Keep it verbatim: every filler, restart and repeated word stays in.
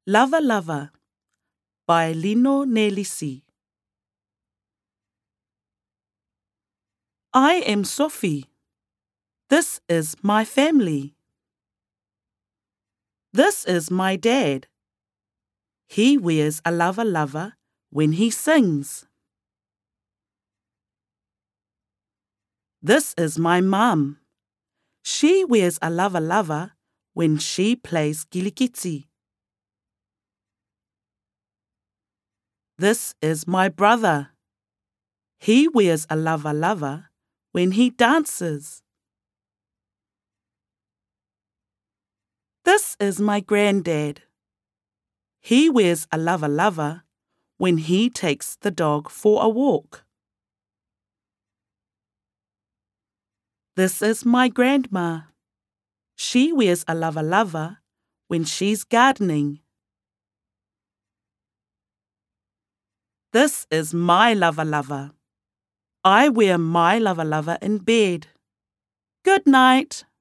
Lava Lava by Lino Nelisi. I am Sophie. This is my family. This is my dad. He wears a lava lava when he sings. This is my mum. She wears a lava lava when she plays gilikiti. This is my brother. He wears a lava lava when he dances. This is my granddad. He wears a lava lava when he takes the dog for a walk. This is my grandma. She wears a lava lava when she's gardening. This is my lava lava. I wear my lava lava in bed. Good night.